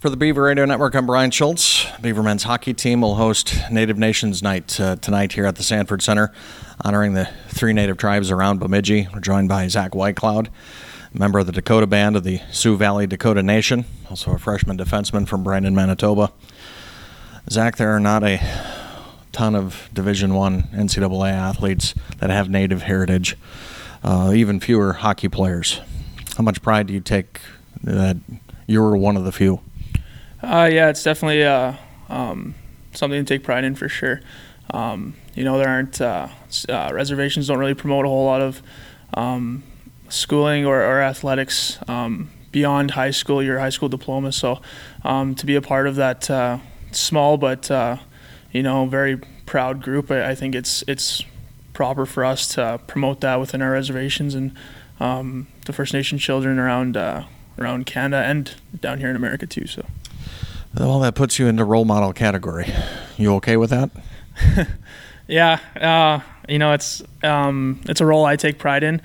For the Beaver Radio Network, I'm Brian Schultz. Beaver men's hockey team will host Native Nations Night tonight here at the Sanford Center, honoring the three Native tribes around Bemidji. We're joined by Zach Whitecloud, member of the Dakota Band of the Sioux Valley Dakota Nation, also a freshman defenseman from Brandon, Manitoba. Zach, there are not a ton of Division I NCAA athletes that have Native heritage, even fewer hockey players. How much pride do you take that you were one of the few? Yeah, it's definitely something to take pride in for sure. There aren't reservations don't really promote a whole lot of schooling or athletics beyond high school, your high school diploma. So to be a part of that small but very proud group, I think it's proper for us to promote that within our reservations and the First Nation children around Canada and down here in America too. So. Well, that puts you into role model category. You okay with that? Yeah, it's a role I take pride in.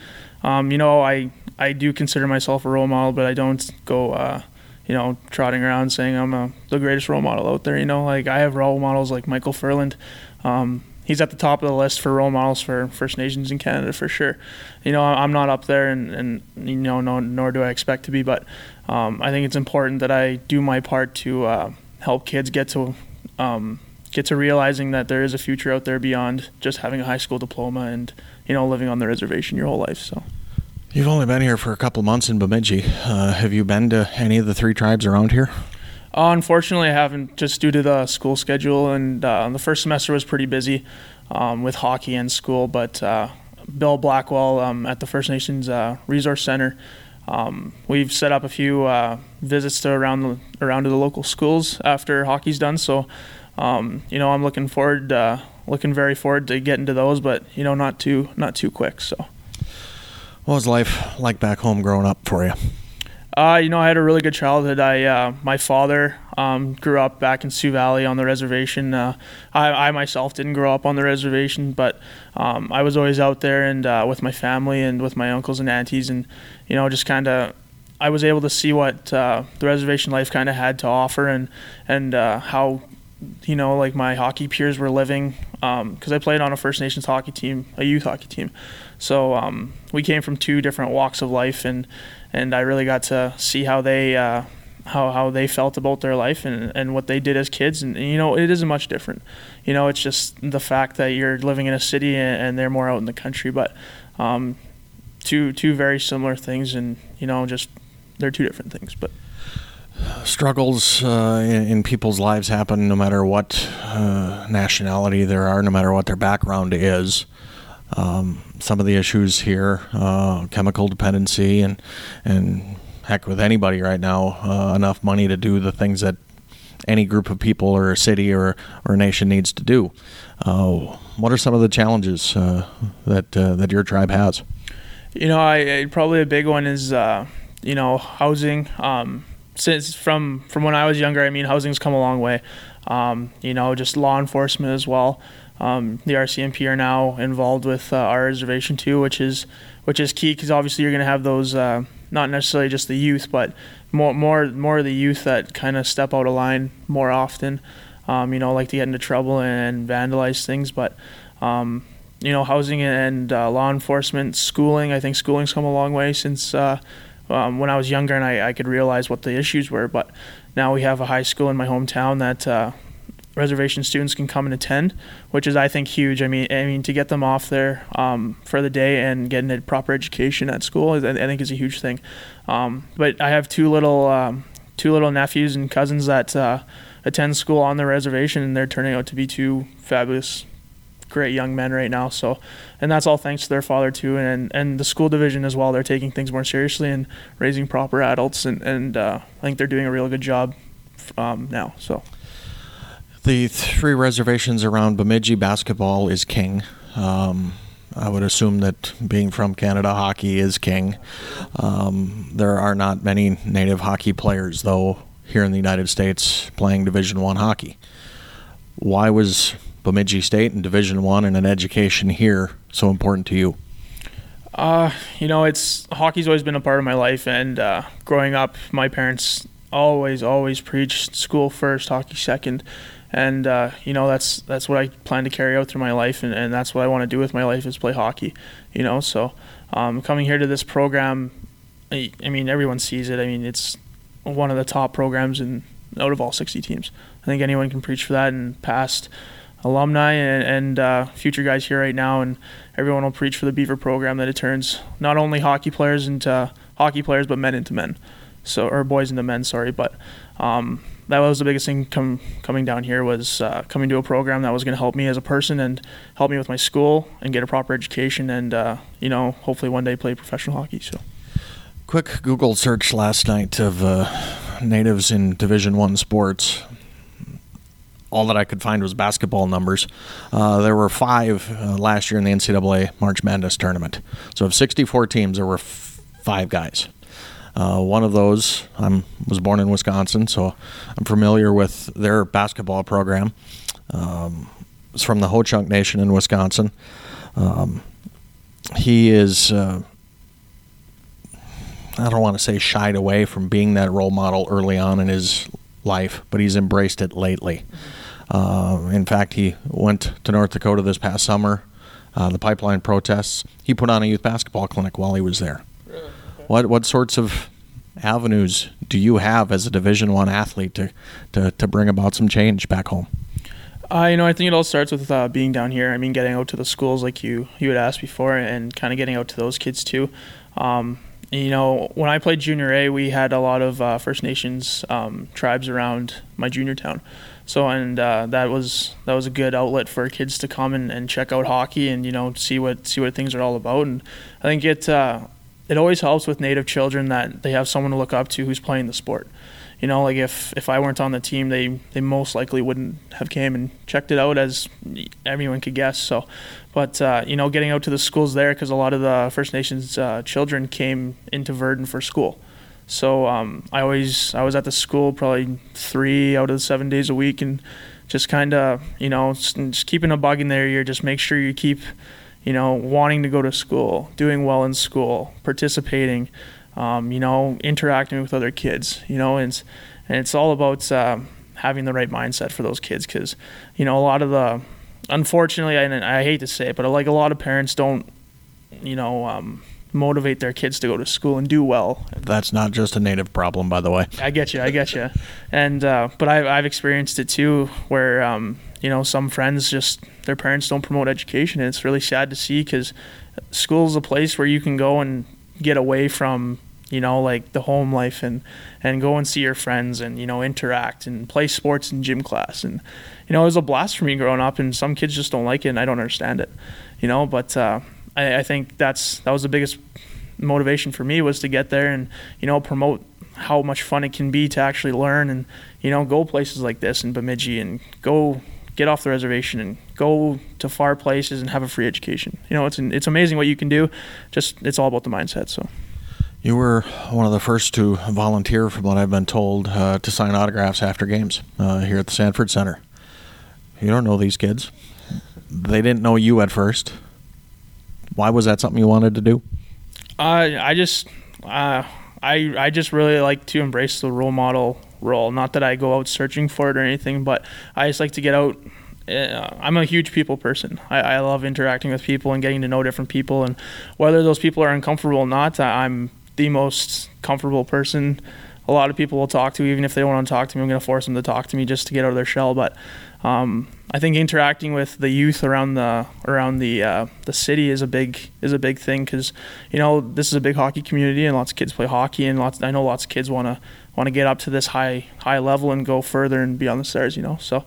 I do consider myself a role model, but I don't go, trotting around saying I'm the greatest role model out there. I have role models like Michael Furland. He's at the top of the list for role models for First Nations in Canada for sure. I'm not up there, and nor do I expect to be. But I think it's important that I do my part to help kids get to realizing that there is a future out there beyond just having a high school diploma and living on the reservation your whole life. So. You've only been here for a couple months in Bemidji. Have you been to any of the three tribes around here? Unfortunately, I haven't, just due to the school schedule, and the first semester was pretty busy with hockey and school, but Bill Blackwell at the First Nations Resource Center, we've set up a few visits to around to the local schools after hockey's done, so I'm looking very forward to getting to those, but not too quick. So, what was life like back home growing up for you? I had a really good childhood. My father grew up back in Sioux Valley on the reservation. I myself didn't grow up on the reservation, but I was always out there and with my family and with my uncles and aunties, and just kind of I was able to see what the reservation life kind of had to offer, and how my hockey peers were living, because I played on a First Nations hockey team, a youth hockey team. So we came from two different walks of life, and I really got to see how they how they felt about their life and what they did as kids. And it isn't much different. It's just the fact that you're living in a city and they're more out in the country. But two very similar things, and just they're two different things. But struggles in people's lives happen no matter what nationality there are, no matter what their background is. Some of the issues here, chemical dependency, and heck, with anybody right now, enough money to do the things that any group of people or a city or a nation needs to do. What are some of the challenges that your tribe has? Probably a big one is housing. Since from when I was younger, housing's come a long way. Just law enforcement as well. The RCMP are now involved with our reservation too, which is key, because obviously you're going to have those not necessarily just the youth, but more of the youth that kind of step out of line more often. Like to get into trouble and vandalize things. But housing and law enforcement, schooling. I think schooling's come a long way since when I was younger and I could realize what the issues were. But now we have a high school in my hometown that reservation students can come and attend, which is, I think, huge. I mean, to get them off there for the day and getting a proper education at school, I think is a huge thing. But I have two little nephews and cousins that attend school on the reservation, and they're turning out to be two fabulous, great young men right now. So, and that's all thanks to their father too, and the school division as well. They're taking things more seriously and raising proper adults, and I think they're doing a real good job now. So. The three reservations around Bemidji, basketball is king. I would assume that being from Canada, hockey is king. There are not many Native hockey players, though, here in the United States playing Division I hockey. Why was Bemidji State and Division I and an education here so important to you? Hockey's always been a part of my life, and growing up, my parents always preach school first, hockey second. And, that's what I plan to carry out through my life, and that's what I want to do with my life is play hockey, So coming here to this program, I mean, everyone sees it. I mean, it's one of the top programs out of all 60 teams. I think anyone can preach for that, and past alumni and future guys here right now, and everyone will preach for the Beaver program, that it turns not only hockey players into hockey players, but men into men. Or boys into men, sorry. But that was the biggest thing coming down here, was coming to a program that was going to help me as a person and help me with my school and get a proper education and, hopefully one day play professional hockey. So, quick Google search last night of natives in Division I sports. All that I could find was basketball numbers. There were 5 last year in the NCAA March Madness tournament. So of 64 teams, there were 5 guys. One of those, was born in Wisconsin, so I'm familiar with their basketball program. It's from the Ho-Chunk Nation in Wisconsin. He is, I don't want to say shied away from being that role model early on in his life, but he's embraced it lately. In fact, he went to North Dakota this past summer, the pipeline protests. He put on a youth basketball clinic while he was there. Really? Okay. What sorts of avenues do you have as a Division I athlete to bring about some change back home? I think it all starts with being down here. I mean, getting out to the schools like you had asked before, and kind of getting out to those kids too. When I played Junior A, we had a lot of First Nations tribes around my junior town. So, and that was a good outlet for kids to come and check out hockey and see what things are all about. And I think it always helps with Native children that they have someone to look up to who's playing the sport. Like if I weren't on the team, they most likely wouldn't have came and checked it out, as everyone could guess. So, but getting out to the schools there, because a lot of the First Nations children came into Virden for school. So I was at the school probably 3 out of the 7 days a week, and just kind of just keeping a bug in their ear. Just make sure you keep wanting to go to school, doing well in school, participating. Interacting with other kids, and it's all about having the right mindset for those kids, because, a lot of unfortunately, and I hate to say it, but like a lot of parents don't, motivate their kids to go to school and do well. That's not just a Native problem, by the way. I get you. And, but I've experienced it too, where, some friends just, their parents don't promote education, and it's really sad to see, because school is a place where you can go and get away from like the home life and go and see your friends and interact and play sports in gym class, and it was a blast for me growing up, and some kids just don't like it, and I don't understand it, but I think that was the biggest motivation for me, was to get there and promote how much fun it can be to actually learn and go places like this in Bemidji, and go get off the reservation and go to far places and have a free education. It's amazing what you can do. Just, it's all about the mindset. So you were one of the first to volunteer, from what I've been told, to sign autographs after games here at the Sanford Center. You don't know these kids. They didn't know you at first. Why was that something you wanted to do? I just really like to embrace the role model role. Not that I go out searching for it or anything, but I just like to get out. I'm a huge people person. I love interacting with people and getting to know different people, and whether those people are uncomfortable or not, I'm the most comfortable person a lot of people will talk to. Even if they don't want to talk to me, I'm going to force them to talk to me just to get out of their shell. But I think interacting with the youth around the city is a big thing, because this is a big hockey community, and lots of kids play hockey, and I know lots of kids want to get up to this high level and go further and be on the stars. So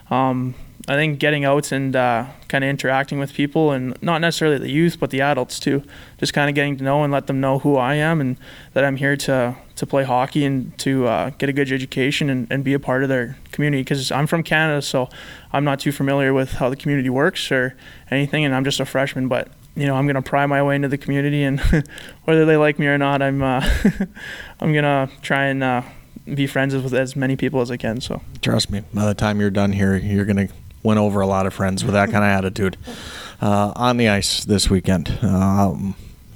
I think getting out and kind of interacting with people, and not necessarily the youth, but the adults too, just kind of getting to know and let them know who I am, and that I'm here to play hockey and to get a good education and be a part of their community, because I'm from Canada, so I'm not too familiar with how the community works or anything, and I'm just a freshman, but I'm going to pry my way into the community, and whether they like me or not, I'm going to try and be friends with as many people as I can. So trust me, by the time you're done here, you're going to win over a lot of friends with that kind of attitude. On the ice this weekend,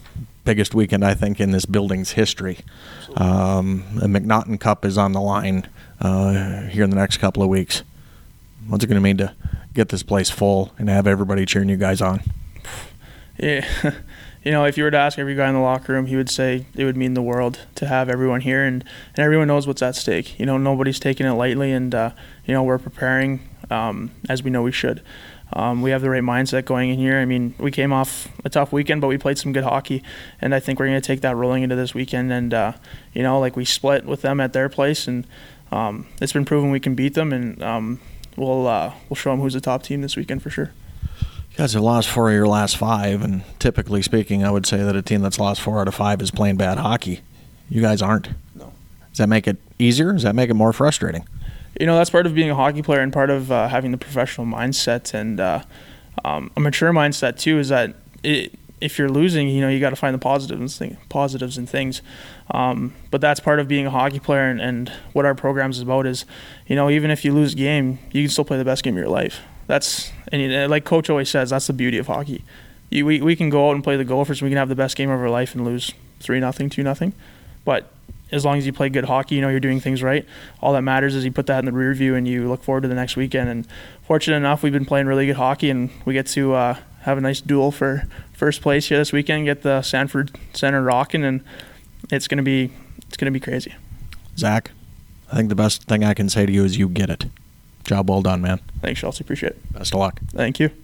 biggest weekend, I think, in this building's history. The McNaughton Cup is on the line here in the next couple of weeks. What's it going to mean to get this place full and have everybody cheering you guys on? Yeah. If you were to ask every guy in the locker room, he would say it would mean the world to have everyone here, and everyone knows what's at stake. Nobody's taking it lightly, and we're preparing as we know we should. We have the right mindset going in here. I mean, we came off a tough weekend, but we played some good hockey, and I think we're going to take that rolling into this weekend. And we split with them at their place, and it's been proven we can beat them, and we'll show them who's the top team this weekend for sure. You guys have lost 4 of your last 5, and typically speaking, I would say that a team that's lost 4 out of 5 is playing bad hockey. You guys aren't. No. Does that make it easier? Does that make it more frustrating? That's part of being a hockey player and part of having the professional mindset and a mature mindset too. Is that if you're losing, you got to find the positives in things. But that's part of being a hockey player, and what our program is about is, even if you lose a game, you can still play the best game of your life. And like Coach always says, that's the beauty of hockey. We can go out and play the Gophers, and we can have the best game of our life and lose 3-0, 2-0. But as long as you play good hockey, you're doing things right. All that matters is you put that in the rear view and you look forward to the next weekend. And fortunate enough, we've been playing really good hockey, and we get to have a nice duel for first place here this weekend. Get the Sanford Center rocking, and it's gonna be crazy. Zach, I think the best thing I can say to you is you get it. Job well done, man. Thanks, Chelsea. Appreciate it. Best of luck. Thank you.